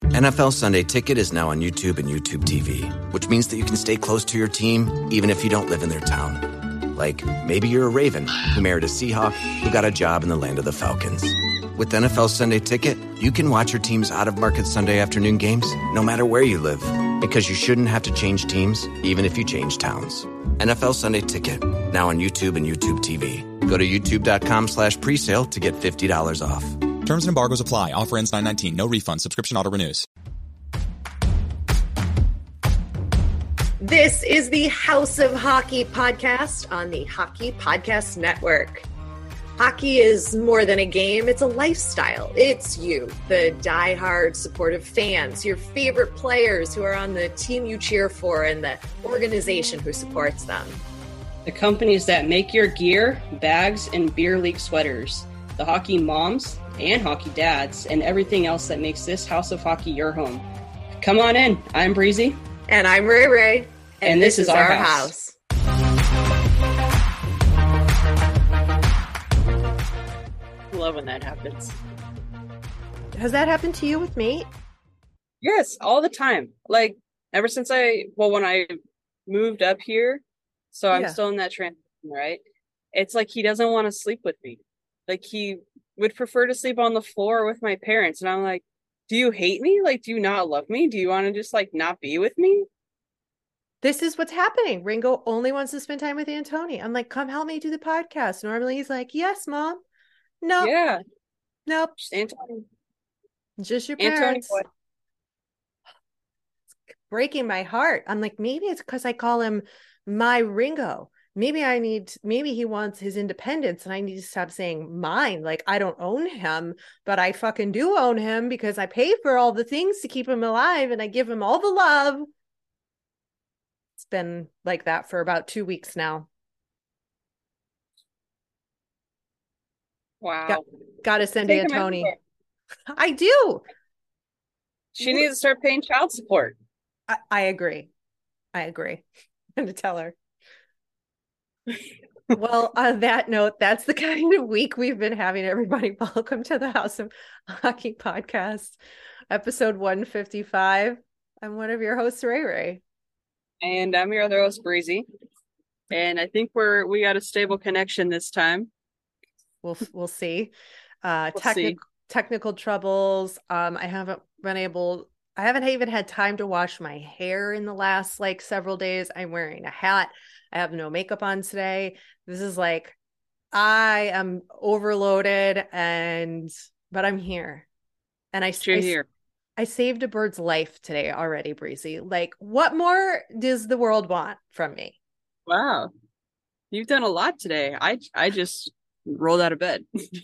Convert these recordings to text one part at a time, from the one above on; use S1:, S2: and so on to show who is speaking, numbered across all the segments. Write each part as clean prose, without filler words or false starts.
S1: NFL Sunday Ticket is now on YouTube and YouTube TV, which means that you can stay close to your team even if you don't live in their town. Like, maybe you're a Raven who married a Seahawk who got a job in the land of the Falcons. With NFL Sunday Ticket, you can watch your team's out-of-market Sunday afternoon games no matter where you live, because you shouldn't have to change teams even if you change towns. NFL Sunday Ticket, now on YouTube and YouTube TV. Go to youtube.com/presale to get $50 off.
S2: Terms and embargoes apply. Offer ends 9/19. No refund. Subscription auto renews.
S3: This is the House of Hockey podcast on the Hockey Podcast Network. Hockey is more than a game. It's a lifestyle. It's you, the diehard supportive fans, your favorite players who are on the team you cheer for, and the organization who supports them.
S4: The companies that make your gear, bags, and beer league sweaters. The hockey moms and hockey dads, and everything else that makes this House of Hockey your home. Come on in. I'm Breezy.
S3: And I'm Ray Ray.
S4: And this is our house. Love when that happens.
S3: Has that happened to you with me?
S4: Yes, all the time. Like, ever since when I moved up here, so I'm still in that transition, right? It's like he doesn't want to sleep with me. Like, he would prefer to sleep on the floor with my parents. And I'm like, do you hate me? Like, do you not love me? Do you want to just, like, not be with me?
S3: This is what's happening. Ringo only wants to spend time with Antoni. I'm like, come help me do the podcast. Normally he's like, yes, Mom. No.
S4: Yeah.
S3: Nope.
S4: Just Antoni.
S3: Just your parents.
S4: Antoni boy.
S3: It's breaking my heart. I'm like, maybe it's because I call him my Ringo. Maybe he wants his independence and I need to stop saying mine. Like, I don't own him, but I fucking do own him because I pay for all the things to keep him alive and I give him all the love. It's been like that for about 2 weeks now.
S4: Wow.
S3: Got to send Antoni. I do.
S4: She needs to start paying child support.
S3: I agree. I'm going to tell her. Well, on that note, that's the kind of week we've been having, everybody. Welcome to the House of Hockey podcast, episode 155. I'm one of your hosts, Ray Ray.
S4: And I'm your other host, Breezy. And I think we got a stable connection this time.
S3: We'll see.
S4: See.
S3: Technical troubles. I haven't even had time to wash my hair in the last several days. I'm wearing a hat. I have no makeup on today. This is I am overloaded but I'm here. And
S4: here.
S3: I saved a bird's life today already, Breezy. What more does the world want from me?
S4: Wow. You've done a lot today. I just rolled out of bed.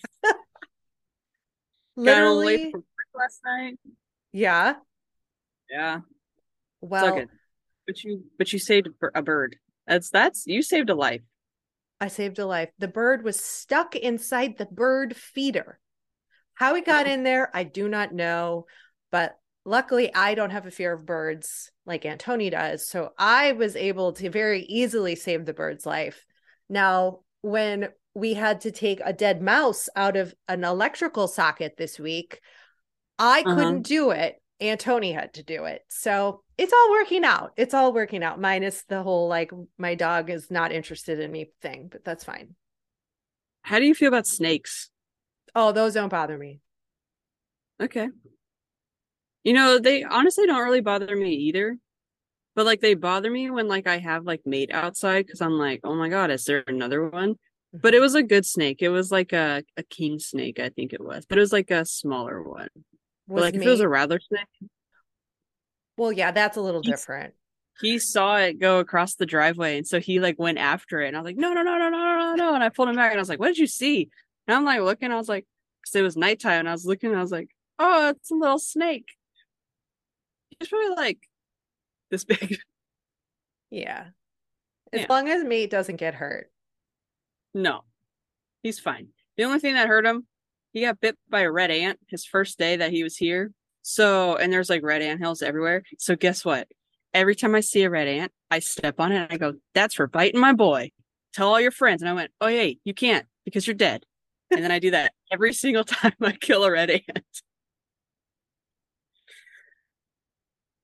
S3: Literally.
S4: Got late from work last night.
S3: Yeah.
S4: Yeah.
S3: Well,
S4: but you saved a bird. That's you saved a life.
S3: I saved a life. The bird was stuck inside the bird feeder. How he got in there, I do not know. But luckily, I don't have a fear of birds like Antoni does. So I was able to very easily save the bird's life. Now, when we had to take a dead mouse out of an electrical socket this week, I couldn't do it. Antoni had to do it. So it's all working out. Minus the whole, my dog is not interested in me thing, but that's fine.
S4: How do you feel about snakes?
S3: Oh, those don't bother me.
S4: Okay. They honestly don't really bother me either. But they bother me when I have mate outside because I'm like, oh my God, is there another one? But it was a good snake. It was a king snake, I think it was. But it was a smaller one. If it was a rattler snake.
S3: Well, yeah, that's a little different.
S4: He saw it go across the driveway, and so he went after it. And I was like, no. And I pulled him back, and I was like, what did you see? And I'm looking, I was like, because it was nighttime, and I was looking, and I was like, oh, it's a little snake. He's probably this big.
S3: Yeah. As long as mate doesn't get hurt.
S4: No, he's fine. The only thing that hurt him, he got bit by a red ant his first day that he was here. So, and there's red ant hills everywhere. So guess what? Every time I see a red ant, I step on it and I go, that's for biting my boy. Tell all your friends. And I went, oh, hey, you can't because you're dead. And then I do that every single time I kill a red ant.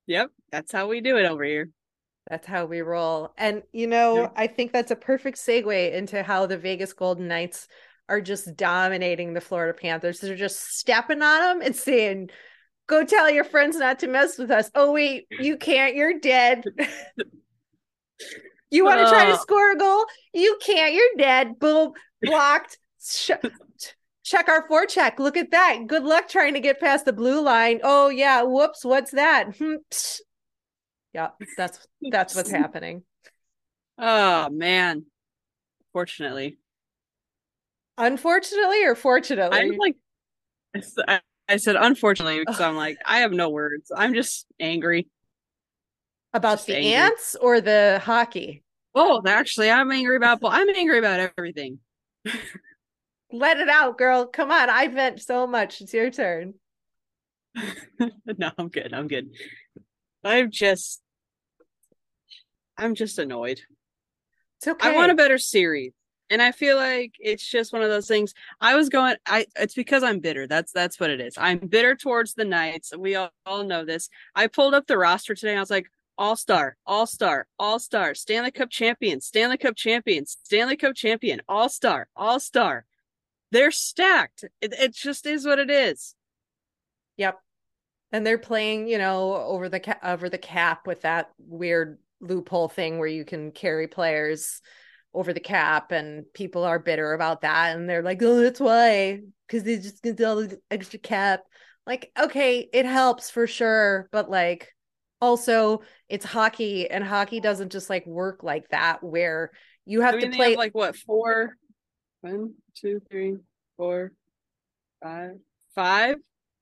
S4: Yep, that's how we do it over here.
S3: That's how we roll. And,
S4: Yep.
S3: I think that's a perfect segue into how the Vegas Golden Knights are just dominating the Florida Panthers. They're just stepping on them and saying, go tell your friends not to mess with us. Oh, wait, you can't. You're dead. You want to try to score a goal? You can't. You're dead. Boom. Blocked. Check our forecheck. Look at that. Good luck trying to get past the blue line. Oh, yeah. Whoops. What's that? Yeah, that's what's happening.
S4: Oh man. Fortunately.
S3: Unfortunately or fortunately?
S4: I'm like I said unfortunately because I'm like, I have no words. I'm just angry.
S3: About
S4: just
S3: the
S4: angry.
S3: ants or the hockey?
S4: Oh, actually, I'm angry about everything.
S3: Let it out, girl. Come on. I vent so much. It's your turn.
S4: No, I'm good. I'm just annoyed.
S3: It's okay.
S4: I want a better series. And I feel like it's just one of those things. It's because I'm bitter. That's what it is. I'm bitter towards the Knights. We all know this. I pulled up the roster today and I was like, All-Star, All-Star, All-Star, Stanley Cup champion, Stanley Cup champion, Stanley Cup champion, All-Star, All-Star. They're stacked. It just is what it is.
S3: Yep. And they're playing, over the cap with that weird loophole thing where you can carry players over the cap, and people are bitter about that, and they're like, oh, that's why, because they just get all the extra cap. Like, okay, it helps for sure, but like also it's hockey, and hockey doesn't just like work like that where you have to play.
S4: They have like what, 4 1 2 3 4 5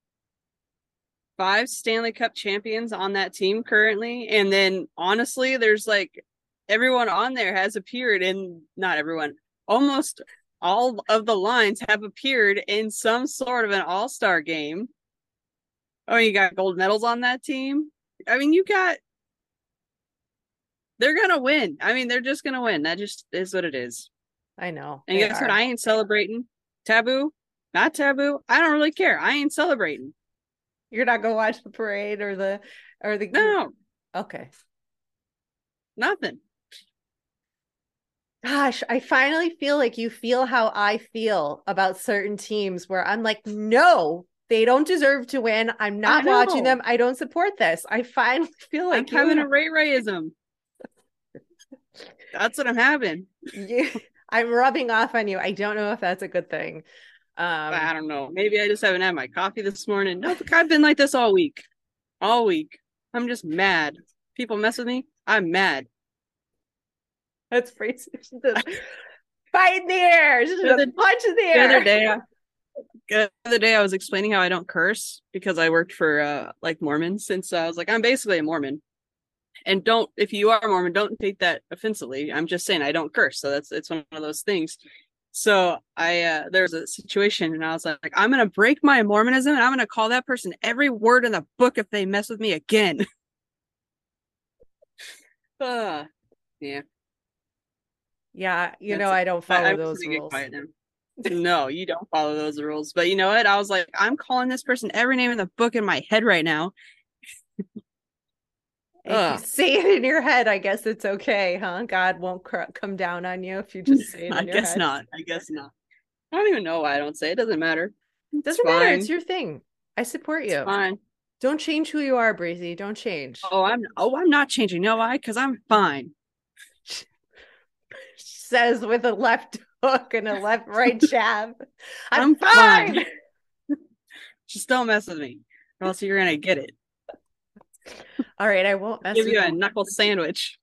S4: 5 Stanley Cup champions on that team currently. And then honestly, there's like everyone on there has appeared in, not everyone, almost all of the lines have appeared in some sort of an all-star game. Oh, you got gold medals on that team. I mean, they're going to win. I mean, they're just going to win. That just is what it is.
S3: I know.
S4: And guess what? I ain't celebrating. Taboo, not taboo. I don't really care. I ain't celebrating.
S3: You're not going to watch the parade or the
S4: No.
S3: Okay.
S4: Nothing.
S3: Gosh, I finally feel like you feel how I feel about certain teams where I'm like, no, they don't deserve to win. I'm not watching them. I don't support this. I finally feel like
S4: I'm having a Ray-Rayism. That's what I'm having.
S3: I'm rubbing off on you. I don't know if that's a good thing.
S4: I don't know. Maybe I just haven't had my coffee this morning. No, I've been like this all week. All week. I'm just mad. People mess with me. I'm mad.
S3: That's crazy. Fight in the air. Just punch in the air.
S4: The other day I was explaining how I don't curse because I worked for like Mormons, since I was like, I'm basically a Mormon. And if you are a Mormon, don't take that offensively. I'm just saying I don't curse. So it's one of those things. So there's a situation and I was like, I'm going to break my Mormonism and I'm going to call that person every word in the book if they mess with me again. Yeah.
S3: Yeah, I don't follow those rules.
S4: No, you don't follow those rules. But you know what? I was like, I'm calling this person every name in the book in my head right now.
S3: If you say it in your head, I guess it's okay, huh? God won't come down on you if you just say it in your head.
S4: I guess not. I don't even know why I don't say it. Doesn't matter.
S3: Doesn't matter. It's your thing. I support you.
S4: It's fine.
S3: Don't change who you are, Breezy. Don't change.
S4: I'm not changing. You know why? Because I'm fine.
S3: Says with a left hook and a right jab. I'm
S4: fine. Just don't mess with me, or else you're gonna get it.
S3: All right, I won't mess
S4: with
S3: you.
S4: Give you a knuckle sandwich.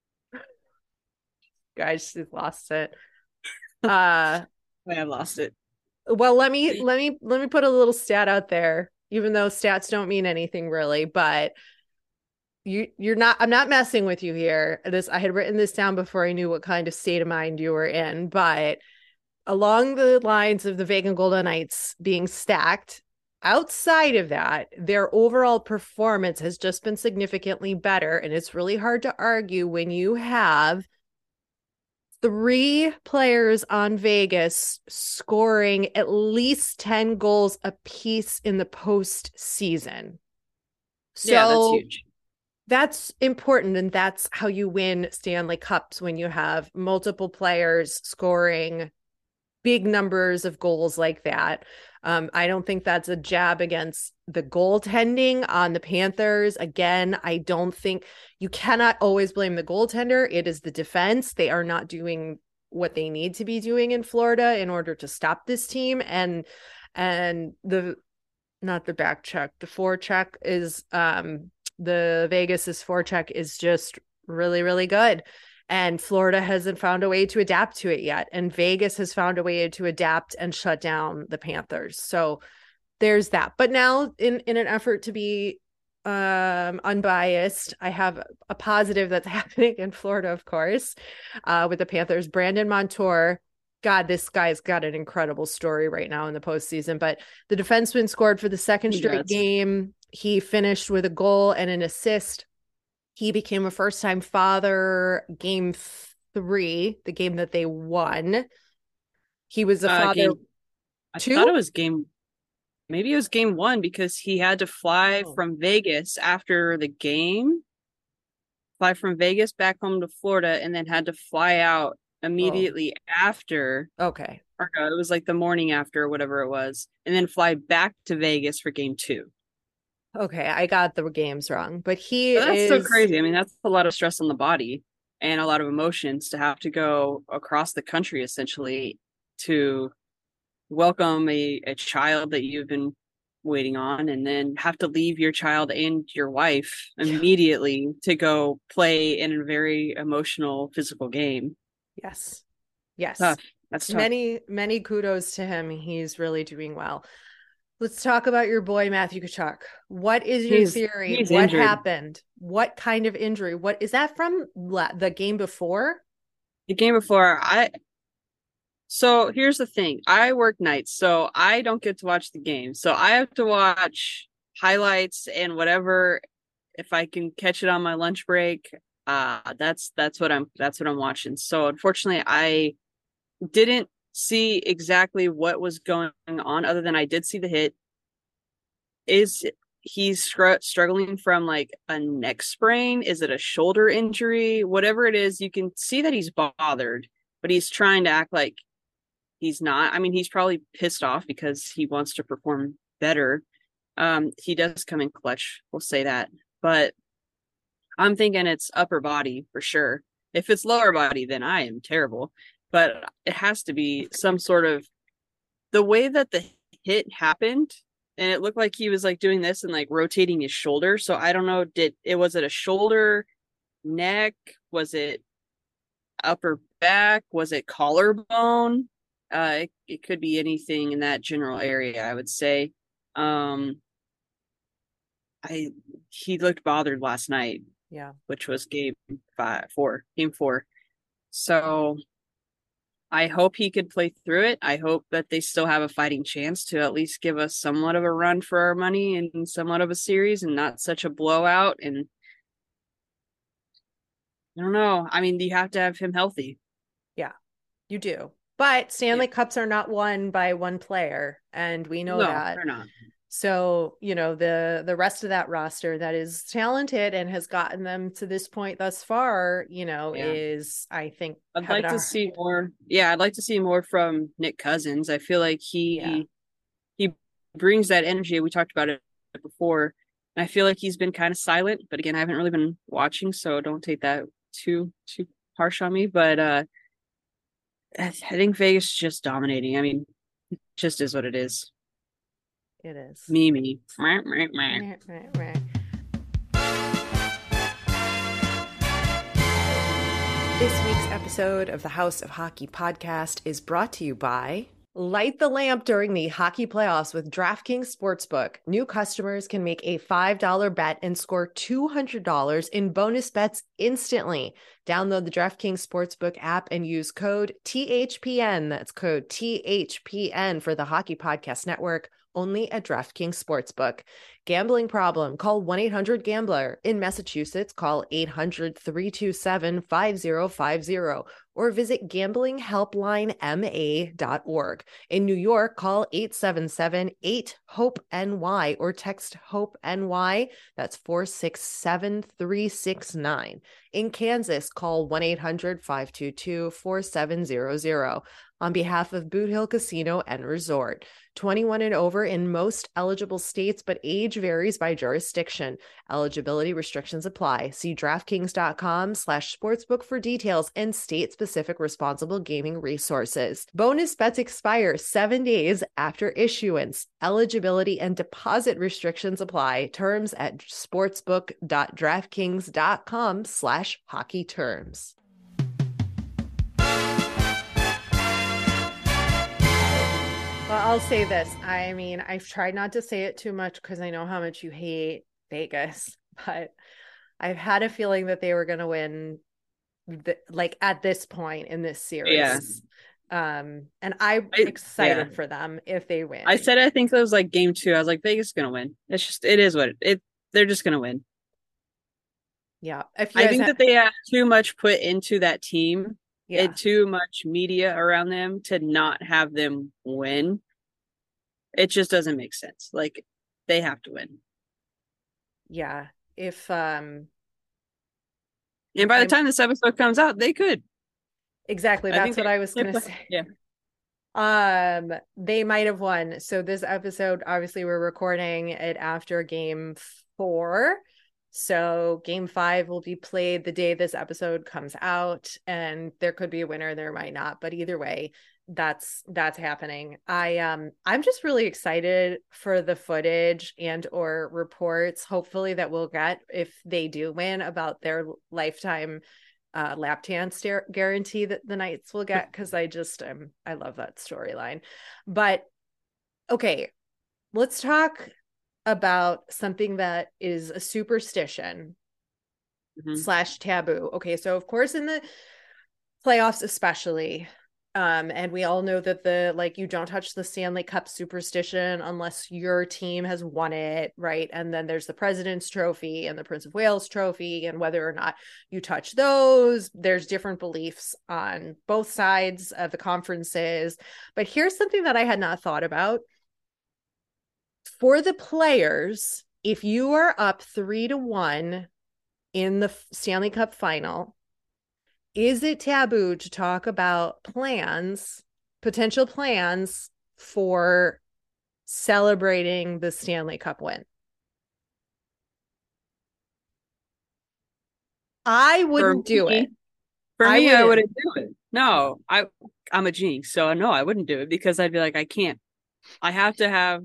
S3: Guys, she's lost it.
S4: I have lost it.
S3: Well, let me put a little stat out there, even though stats don't mean anything really, but I'm not messing with you here. I had written this down before I knew what kind of state of mind you were in, but along the lines of the Vegas Golden Knights being stacked, outside of that, their overall performance has just been significantly better. And it's really hard to argue when you have 3 players on Vegas scoring at least 10 goals apiece in the postseason. So,
S4: yeah, that's huge.
S3: That's important. And that's how you win Stanley Cups, when you have multiple players scoring big numbers of goals like that. I don't think that's a jab against the goaltending on the Panthers. Again, I don't think you cannot always blame the goaltender. It is the defense. They are not doing what they need to be doing in Florida in order to stop this team. And the not the back check, the forecheck is the Vegas's forecheck is just really, really good. And Florida hasn't found a way to adapt to it yet. And Vegas has found a way to adapt and shut down the Panthers. So there's that. But now in an effort to be unbiased, I have a positive that's happening in Florida, of course, with the Panthers. Brandon Montour. God, this guy's got an incredible story right now in the postseason. But the defenseman scored for the second straight game. He finished with a goal and an assist. He became a first-time father game 3, the game that they won. He was a father.
S4: I thought it was maybe it was game 1, because he had to fly from Vegas after the game, fly from Vegas back home to Florida, and then had to fly out immediately after.
S3: Okay.
S4: Or no, it was like the morning after, or whatever it was, and then fly back to Vegas for game 2.
S3: Okay, I got the games wrong, but
S4: that's so crazy. I mean, that's a lot of stress on the body and a lot of emotions to have to go across the country essentially to welcome a child that you've been waiting on, and then have to leave your child and your wife immediately to go play in a very emotional physical game.
S3: Yes.
S4: That's tough.
S3: Many kudos to him. He's really doing well. Let's talk about your boy, Matthew Tkachuk. What is your theory? What injured. Happened? What kind of injury? What is that from the game before?
S4: The game before. So here's the thing. I work nights, so I don't get to watch the game. So I have to watch highlights and whatever, if I can catch it on my lunch break. That's what I'm watching. So unfortunately, I didn't see exactly what was going on, other than I did see the hit. He's struggling from like a neck sprain? Is it a shoulder injury? Whatever it is, you can see that he's bothered, but he's trying to act like he's not. I mean, he's probably pissed off because he wants to perform better. He does come in clutch, we'll say that, but I'm thinking it's upper body for sure. If it's lower body, then I am terrible. But it has to be some sort of, the way that the hit happened, and it looked like he was like doing this and like rotating his shoulder. So I don't know, was it a shoulder, neck? Was it upper back? Was it collarbone? It could be anything in that general area, I would say. He looked bothered last night.
S3: Yeah.
S4: Which was game 4. So I hope he could play through it. I hope that they still have a fighting chance to at least give us somewhat of a run for our money and somewhat of a series, and not such a blowout. And I don't know. I mean, you have to have him healthy.
S3: Yeah, you do. But Stanley Cups are not won by one player, and we know that.
S4: They're not.
S3: So, the rest of that roster that is talented and has gotten them to this point thus far, is, I think,
S4: I'd like to see more. Yeah, I'd like to see more from Nick Cousins. I feel like he brings that energy. We talked about it before. And I feel like he's been kind of silent, but again, I haven't really been watching, so don't take that too harsh on me. But I think Vegas is just dominating. I mean, it just is what it is.
S3: It is.
S4: Mimi.
S3: This week's episode of the House of Hockey podcast is brought to you by Light the lamp during the hockey playoffs with DraftKings Sportsbook. New customers can make a $5 bet and score $200 in bonus bets instantly. Download the DraftKings Sportsbook app and use code THPN. That's code THPN for the Hockey Podcast Network. only at DraftKings Sportsbook. Gambling problem? Call 1-800-GAMBLER. In Massachusetts, call 800-327-5050 or visit gamblinghelplinema.org. In New York, call 877-8-HOPE-NY or text HOPE-NY. That's 467-369. In Kansas, call 1-800-522-4700. On behalf of Boot Hill Casino and Resort, 21 and over in most eligible states, but age varies by jurisdiction. Eligibility restrictions apply. See DraftKings.com/sportsbook for details and state-specific responsible gaming resources. Bonus bets expire 7 days after issuance. Eligibility and deposit restrictions apply. Terms at sportsbook.draftkings.com/hockey terms. Well, I'll say this. I mean, I've tried not to say it too much because I know how much you hate Vegas, but I've had a feeling that they were going to win, like at this point in this series. Yeah. And I'm excited for them if they win.
S4: I said I think it was like game 2. I was like, Vegas is going to win. It is what they're just going to win.
S3: Yeah.
S4: I think that they have too much put into that team. Yeah. And too much media around them to not have them win. It just doesn't make sense. Like, they have to win.
S3: Yeah.
S4: And by the time this episode comes out, they could.
S3: Exactly. That's what I was going to say.
S4: Yeah.
S3: They might have won. So this episode, obviously we're recording it after game 4. So game 5 will be played the day this episode comes out, and there could be a winner, there might not, but either way, that's happening. I'm just really excited for the footage and or reports, hopefully, that we'll get if they do win, about their lifetime lap dance guarantee that the Knights will get, because I love that storyline. But okay, let's talk about something that is a superstition / taboo. Okay, so of course in the playoffs especially, and we all know that you don't touch the Stanley Cup superstition unless your team has won it, right? And then there's the President's Trophy and the Prince of Wales Trophy, and whether or not you touch those, there's different beliefs on both sides of the conferences. But here's something that I had not thought about. For the players, if you are up 3-1 in the Stanley Cup final, is it taboo to talk about potential plans for celebrating the Stanley Cup win? I wouldn't do it.
S4: For me, I wouldn't do it. No, I'm a jinx, so no, I wouldn't do it, because I'd be like, I can't. I have to have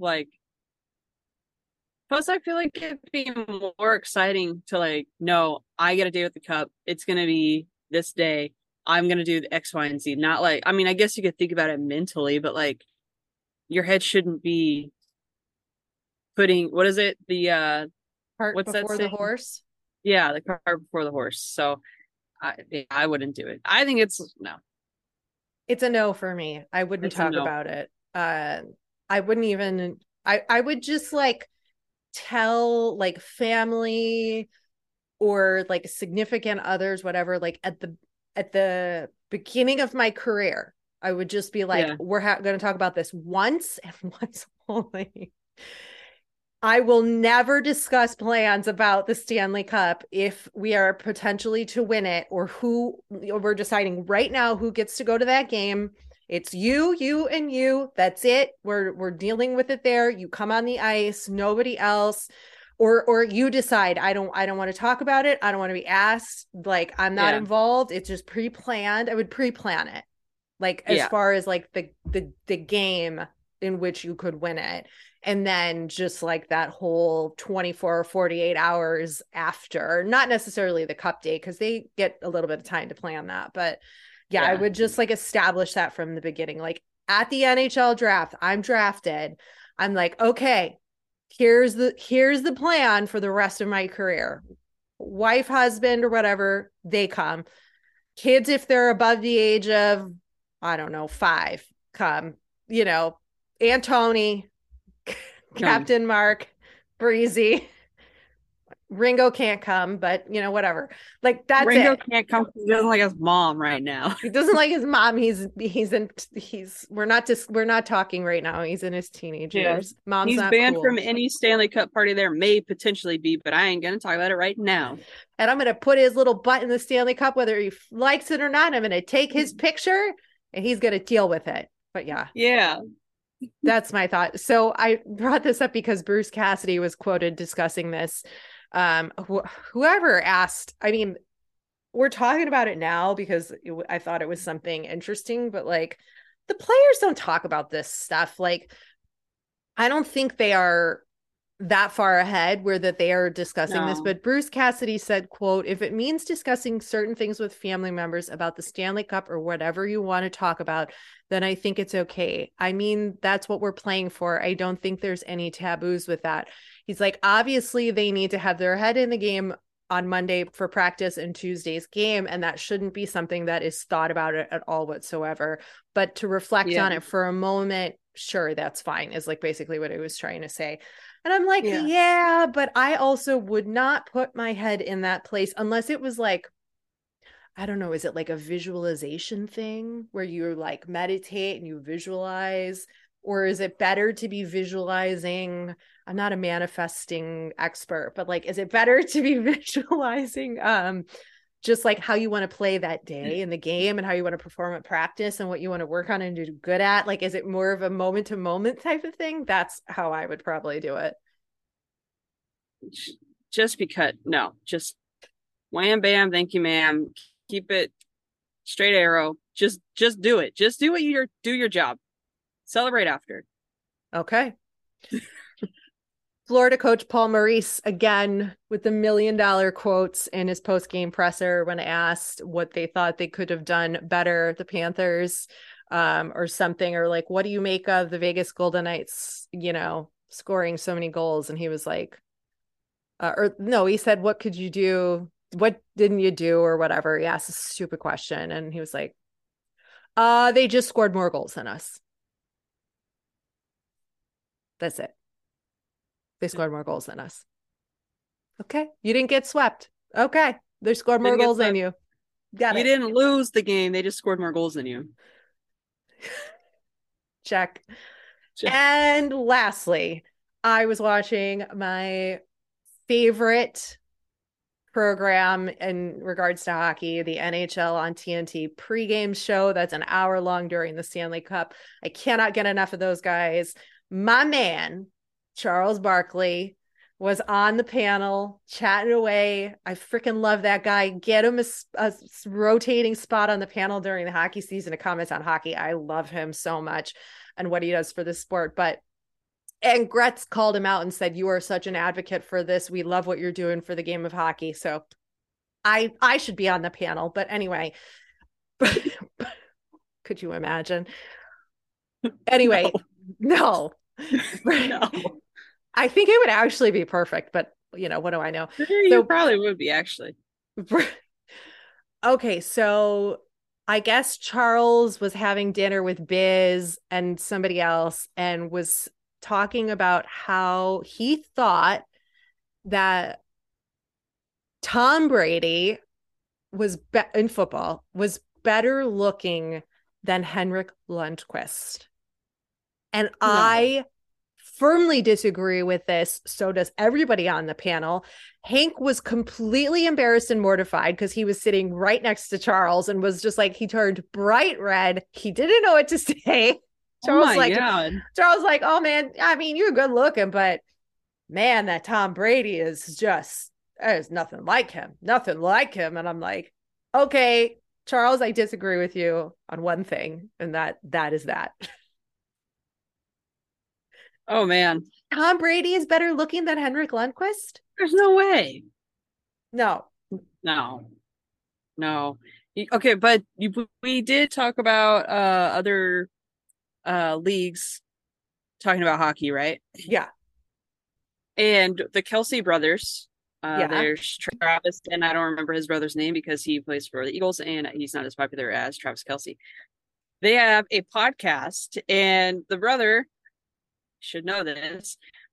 S4: Plus, I feel like it'd be more exciting to no, I get a day with the cup. It's going to be this day. I'm going to do the X, Y, and Z. Not I guess you could think about it mentally, but your head shouldn't be putting, what is it? The,
S3: cart before the horse?
S4: Yeah, the cart before the horse. So I wouldn't do it. I think no.
S3: It's a no for me. I wouldn't talk about it. I wouldn't even, I would just tell family or significant others, whatever, at the beginning of my career, I would just be we're going to talk about this once and once only. I will never discuss plans about the Stanley Cup if we are potentially to win it, or we're deciding right now who gets to go to that game. It's you, and you. That's it. We're dealing with it there. You come on the ice, nobody else. Or you decide, I don't want to talk about it. I don't want to be asked. I'm not involved. It's just pre-planned. I would pre-plan it. As far as the game in which you could win it. And then just that whole 24 or 48 hours after, not necessarily the cup day, because they get a little bit of time to plan that, but yeah, I would just establish that from the beginning. At the NHL draft, I'm drafted. I'm okay, here's the plan for the rest of my career. Wife, husband, or whatever, they come. Kids, if they're above the age of, I don't know, 5, come. Aunt Tony, Captain Mark, Breezy. Ringo can't come, but whatever. Like that's
S4: Ringo
S3: it.
S4: can't come. He doesn't like his mom right now.
S3: He doesn't like his mom. We're not talking right now. He's in his teenage years. Mom's
S4: He's
S3: not
S4: banned
S3: cool.
S4: from any Stanley Cup party there may potentially be, but I ain't gonna talk about it right now.
S3: And I'm gonna put his little butt in the Stanley Cup, whether he likes it or not. I'm gonna take his picture and he's gonna deal with it. But
S4: yeah,
S3: that's my thought. So I brought this up because Bruce Cassidy was quoted discussing this. Whoever asked, I mean, we're talking about it now because I thought it was something interesting, but like the players don't talk about this stuff. Like, I don't think they are that far ahead where that they are discussing this, but Bruce Cassidy said, quote, "If it means discussing certain things with family members about the Stanley Cup or whatever you want to talk about, then I think it's okay. I mean, that's what we're playing for. I don't think there's any taboos with that." He's like, obviously they need to have their head in the game on Monday for practice and Tuesday's game, and that shouldn't be something that is thought about at all whatsoever. But to reflect on it for a moment, sure, that's fine, is like basically what he was trying to say. And I'm like, yeah, but I also would not put my head in that place unless it was like, I don't know, is it like a visualization thing where you like meditate and you visualize? Or is it better to be visualizing? I'm not a manifesting expert, but like, is it better to be visualizing just like how you want to play that day in the game and how you want to perform at practice and what you want to work on and do good at? Like, is it more of a moment to moment type of thing? That's how I would probably do it.
S4: Just wham, bam, thank you, ma'am. Keep it straight arrow. Just do it. Just do do your job. Celebrate after.
S3: Okay. Florida coach Paul Maurice, again, with the $1 million quotes in his post-game presser when asked what they thought they could have done better, the Panthers, or something, or like, what do you make of the Vegas Golden Knights, scoring so many goals? And he was like, he said, what could you do? What didn't you do or whatever? He asked a stupid question. And he was like, they just scored more goals than us. That's it. They scored more goals than us. Okay. You didn't get swept. Okay. They scored more goals than you. Got it.
S4: You didn't lose the game. They just scored more goals than you.
S3: Check. And lastly, I was watching my favorite program in regards to hockey, the NHL on TNT pregame show. That's an hour long during the Stanley Cup. I cannot get enough of those guys. My man, Charles Barkley, was on the panel chatting away. I freaking love that guy. Get him a rotating spot on the panel during the hockey season to comment on hockey. I love him so much and what he does for the sport. And Gretz called him out and said, "You are such an advocate for this. We love what you're doing for the game of hockey." So I should be on the panel. But anyway, could you imagine? Anyway, no. I think it would actually be perfect, but what do I know?
S4: You probably would be, actually.
S3: Okay, so I guess Charles was having dinner with Biz and somebody else and was talking about how he thought that Tom Brady in football was better looking than Henrik Lundqvist. And no. I firmly disagree with this. So does everybody on the panel. Hank was completely embarrassed and mortified because he was sitting right next to Charles and was just like, he turned bright red. He didn't know what to say. Charles Charles like, "Oh man, I mean, you're good looking, but man, that Tom Brady is just, there's nothing like him. And I'm like, okay, Charles, I disagree with you on one thing. And that is that.
S4: Oh man.
S3: Tom Brady is better looking than Henrik Lundqvist?
S4: There's no way.
S3: No.
S4: Okay, but we did talk about other leagues talking about hockey, right?
S3: Yeah.
S4: And the Kelsey brothers, there's Travis, and I don't remember his brother's name because he plays for the Eagles and he's not as popular as Travis Kelce. They have a podcast, and the brother should know this,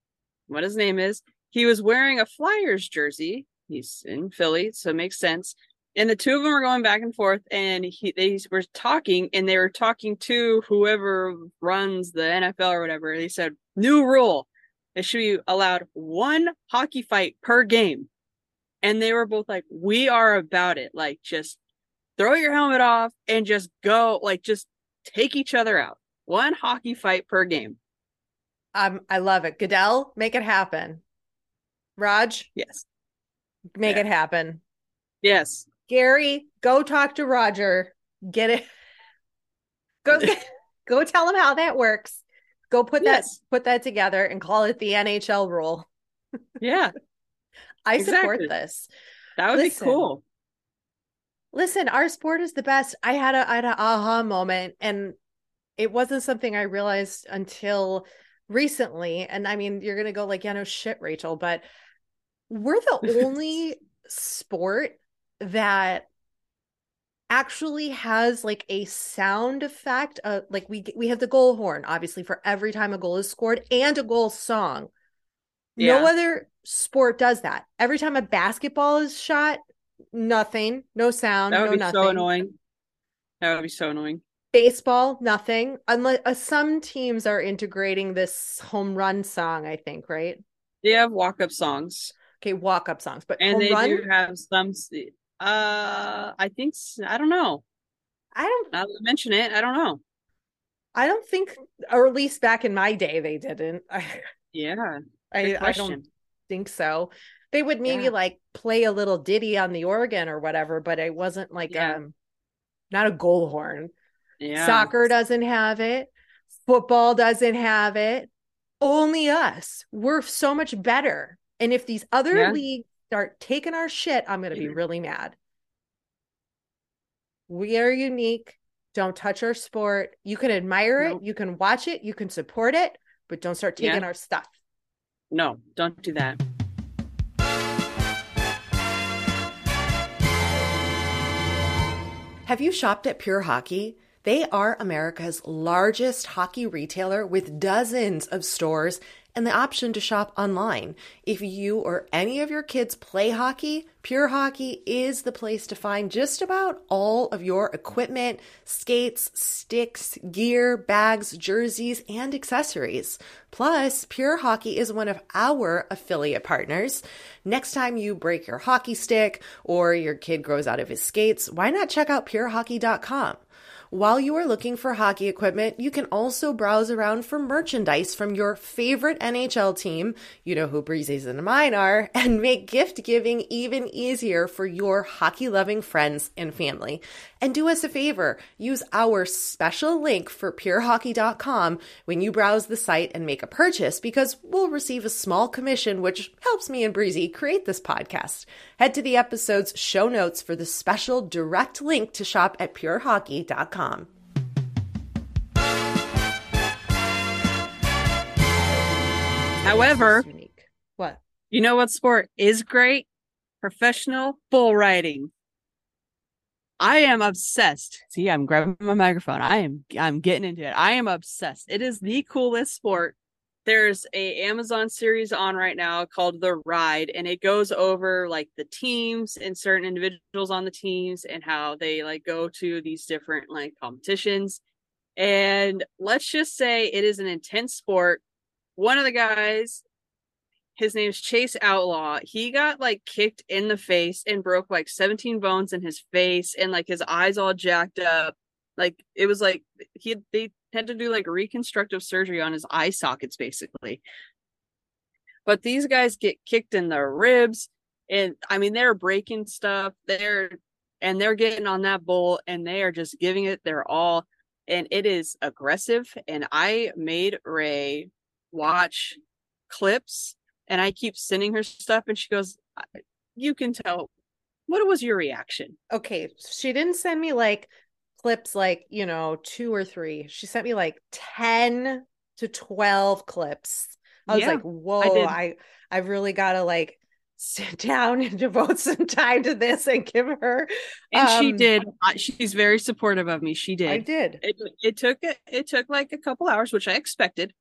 S4: what his name is. He was wearing a Flyers jersey. He's in Philly, so it makes sense. And the two of them were going back and forth, and they were talking, and they were talking to whoever runs the NFL or whatever. They said, new rule. It should be allowed one hockey fight per game. And they were both like, we are about it. Like, just throw your helmet off and just go, like, just take each other out. One hockey fight per game.
S3: I love it. Goodell, make it happen. Raj,
S4: Yes.
S3: make it happen.
S4: Yes.
S3: Gary, go talk to Roger. Get it. Go tell him how that works. Go put that together and call it the NHL rule.
S4: Yeah.
S3: I support this.
S4: That would be cool.
S3: Listen, our sport is the best. I had an aha moment, and it wasn't something I realized until recently. And I mean, you're gonna go like, yeah, no shit, Rachel, but we're the only sport that actually has like a sound effect. Like we have the goal horn, obviously, for every time a goal is scored, and a goal song. Yeah. No other sport does that. Every time a basketball is shot, nothing, no sound,
S4: that would be
S3: nothing.
S4: So annoying. That would be so annoying.
S3: Baseball, nothing. Unless some teams are integrating this home run song, I think, right?
S4: They have walk-up songs.
S3: Okay, walk-up songs, but
S4: and they do have some. I think I don't know. Now that you mention it, I don't know.
S3: I don't think, or at least back in my day, they didn't.
S4: Yeah.
S3: I don't think so. They would maybe like play a little ditty on the organ or whatever, but it wasn't like not a goal horn. Yeah. Soccer doesn't have it. Football doesn't have it. Only us. We're so much better. And if these other leagues start taking our shit, I'm going to be really mad. We are unique. Don't touch our sport. You can admire it. You can watch it. You can support it, but don't start taking our stuff.
S4: No, don't do that.
S3: Have you shopped at Pure Hockey? They are America's largest hockey retailer with dozens of stores and the option to shop online. If you or any of your kids play hockey, Pure Hockey is the place to find just about all of your equipment, skates, sticks, gear, bags, jerseys, and accessories. Plus, Pure Hockey is one of our affiliate partners. Next time you break your hockey stick or your kid grows out of his skates, why not check out purehockey.com? While you are looking for hockey equipment, you can also browse around for merchandise from your favorite NHL team, you know who Breezy's and mine are, and make gift giving even easier for your hockey-loving friends and family. And do us a favor, use our special link for purehockey.com when you browse the site and make a purchase, because we'll receive a small commission, which helps me and Breezy create this podcast. Head to the episode's show notes for the special direct link to shop at purehockey.com.
S4: However,
S3: what?
S4: You know what sport is great? Professional bull riding. I am obsessed. See, I'm grabbing my microphone. I'm getting into it. I am obsessed. It is the coolest sport. There's a Amazon series on right now called The Ride, and it goes over like the teams and certain individuals on the teams and how they like go to these different like competitions. And let's just say it is an intense sport. One of the guys, his name's Chase Outlaw. He got like kicked in the face and broke like 17 bones in his face, and like his eyes all jacked up. Like it was like they had to do like reconstructive surgery on his eye sockets basically. But these guys get kicked in the ribs, and I mean they're breaking stuff. They're getting on that bull and they are just giving it their all, and it is aggressive. And I made Ray watch clips, and I keep sending her stuff, and she goes, you can tell. What was your reaction?
S3: Okay, she didn't send me like clips like, 2 or 3. She sent me like 10 to 12 clips. I was like, whoa, I've really got to like sit down and devote some time to this and give her.
S4: And she did. She's very supportive of me. She did.
S3: I did.
S4: It took like a couple hours, which I expected.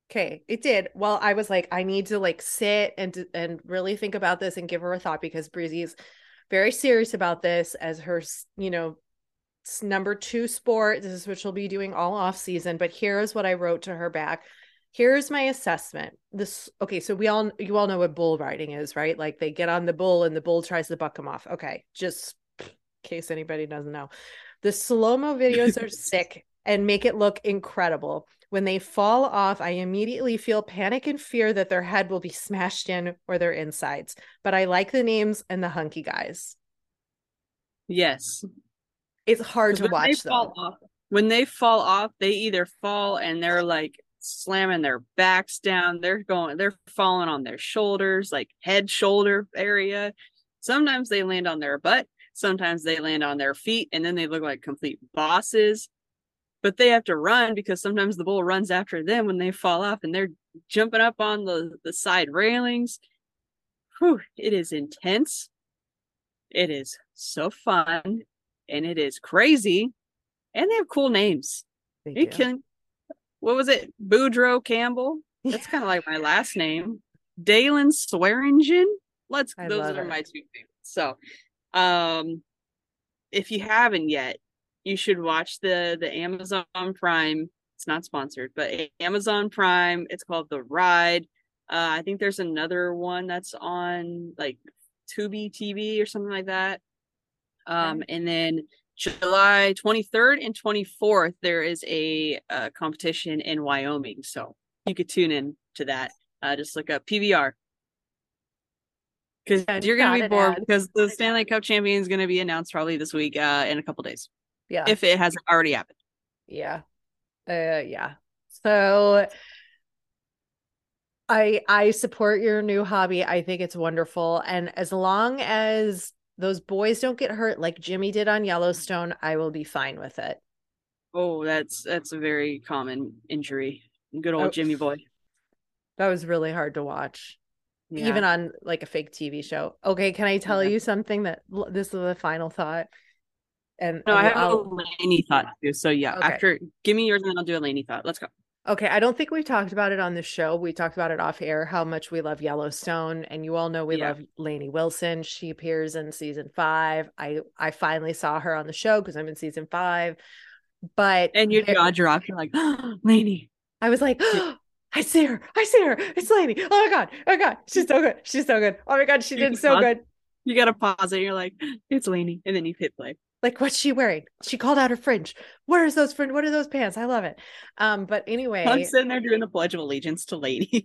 S3: Okay, it did. Well, I was like, I need to like sit and really think about this and give her a thought because Breezy's very serious about this as her, number two sport. This is what she'll be doing all off season. But here's what I wrote to her back. Here's my assessment. Okay, so you all know what bull riding is, right? Like they get on the bull and the bull tries to buck them off. Okay, just in case anybody doesn't know. The slow-mo videos are sick and make it look incredible. When they fall off, I immediately feel panic and fear that their head will be smashed in or their insides. But I like the names and the hunky guys.
S4: Yes.
S3: It's hard to watch though.
S4: When they fall off, they either fall and they're like slamming their backs down. They're falling on their shoulders, like head shoulder area. Sometimes they land on their butt. Sometimes they land on their feet and then they look like complete bosses. But they have to run because sometimes the bull runs after them when they fall off and they're jumping up on the side railings. Whew, it is intense. It is so fun and it is crazy. And they have cool names. What was it? Boudreaux Campbell. That's kind of like my last name. Dalen Swearingen. Those are my two favorites. So, if you haven't yet, you should watch the Amazon Prime. It's not sponsored, but Amazon Prime. It's called The Ride. I think there's another one that's on like Tubi TV or something like that. And then July 23rd and 24th, there is a competition in Wyoming. So you could tune in to that. Just look up PBR. Because you're going to be bored because the Stanley Cup champion is going to be announced probably this week in a couple days.
S3: Yeah.
S4: If it hasn't already happened.
S3: Yeah. Yeah. So I support your new hobby. I think it's wonderful. And as long as those boys don't get hurt like Jimmy did on Yellowstone, I will be fine with it.
S4: Oh, that's a very common injury. Good old Jimmy boy.
S3: That was really hard to watch. Yeah. Even on like a fake TV show. Okay, can I tell you something that this is the final thought? And
S4: no, I have a Lainey thought too. So yeah, okay. Give me yours and then I'll do a Lainey thought. Let's go.
S3: Okay, I don't think we've talked about it on the show. We talked about it off air, how much we love Yellowstone, and you all know we love Lainey Wilson. She appears in season 5. I finally saw her on the show because I'm in season 5.
S4: And your jaw dropped. You're like, oh, Lainey.
S3: I was like, oh, I see her. It's Lainey. Oh my god, she's so good. Oh my god, she did so good.
S4: You gotta pause it. You're like, it's Lainey, and then you hit play.
S3: Like, what's she wearing? She called out her fringe. What are those pants? I love it. But anyway,
S4: I'm sitting there doing the Pledge of Allegiance to Lainey.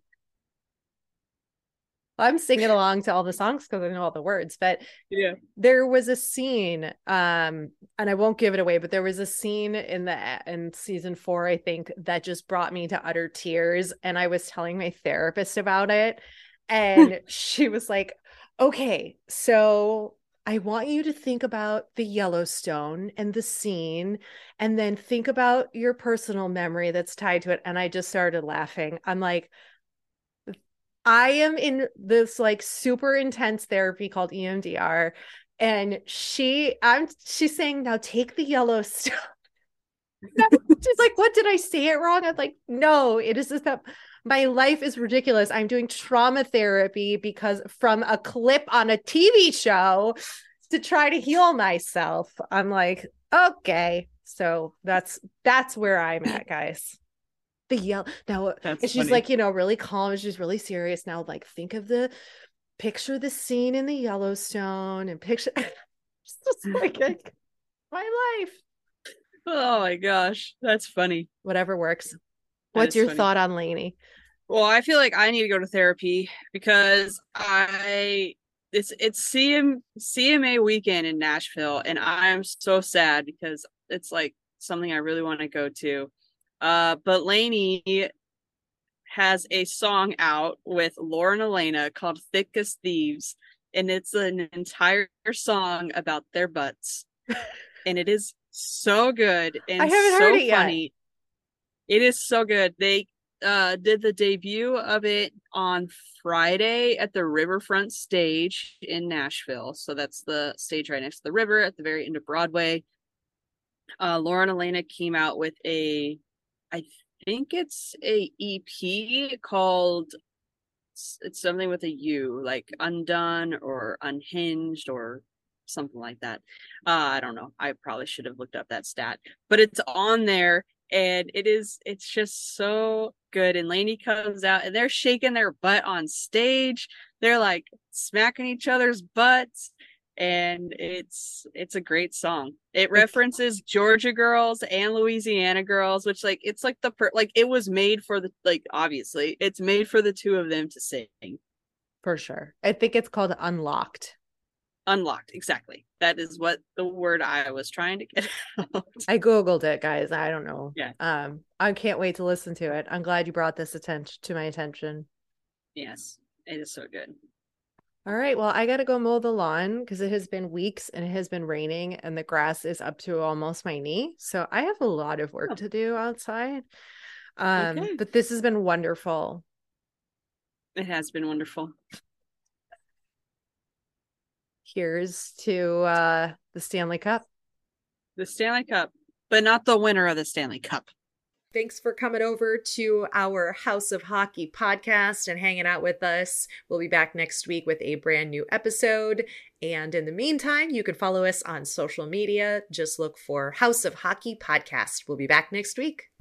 S3: I'm singing along to all the songs because I know all the words. But yeah, there was a scene, and I won't give it away, but there was a scene in season 4, I think, that just brought me to utter tears. And I was telling my therapist about it, and she was like, "Okay, so I want you to think about the Yellowstone and the scene, and then think about your personal memory that's tied to it." And I just started laughing. I'm like, I am in this like super intense therapy called EMDR. And she's saying, now take the Yellowstone. She's like, what, did I say it wrong? I'm like, no, it is just that my life is ridiculous. I'm doing trauma therapy because from a clip on a TV show to try to heal myself. I'm like, okay. So that's where I'm at, guys. Now, and she's funny. Like, really calm. She's really serious. Now, like, picture the scene in the Yellowstone and picture just like my life.
S4: Oh my gosh, that's funny.
S3: Whatever works. What's your thought on Lainey?
S4: Well, I feel like I need to go to therapy because it's CMA weekend in Nashville, and I'm so sad because it's like something I really want to go to. But Lainey has a song out with Lauren Elena called Thick as Thieves, and it's an entire song about their butts. And it is so good and I haven't heard it funny. Yet. It is so good. They did the debut of it on Friday at the Riverfront stage in Nashville. So that's the stage right next to the river at the very end of Broadway. Lauren Elena came out with I think it's a EP called, it's something with a U, like Undone or Unhinged or something like that. I don't know. I probably should have looked up that stat, but it's on there, and it's just so good. And Lainey comes out and they're shaking their butt on stage. They're like smacking each other's butts, and it's a great song. It references Georgia girls and Louisiana girls, which like it's like like it was made for the, like, obviously it's made for the two of them to sing.
S3: For sure. I think it's called Unlocked.
S4: Unlocked, exactly. That is what the word I was trying to get out.
S3: I Googled it, guys. I don't know.
S4: Yeah.
S3: I can't wait to listen to it. I'm glad you brought this to my attention.
S4: Yes, it is so good.
S3: All right. Well, I got to go mow the lawn because it has been weeks and it has been raining and the grass is up to almost my knee. So I have a lot of work to do outside.
S4: Okay.
S3: But this has been wonderful.
S4: It has been wonderful.
S3: Here's to the Stanley Cup.
S4: The Stanley Cup, but not the winner of the Stanley Cup.
S3: Thanks for coming over to our House of Hockey podcast and hanging out with us. We'll be back next week with a brand new episode. And in the meantime, you can follow us on social media. Just look for House of Hockey podcast. We'll be back next week.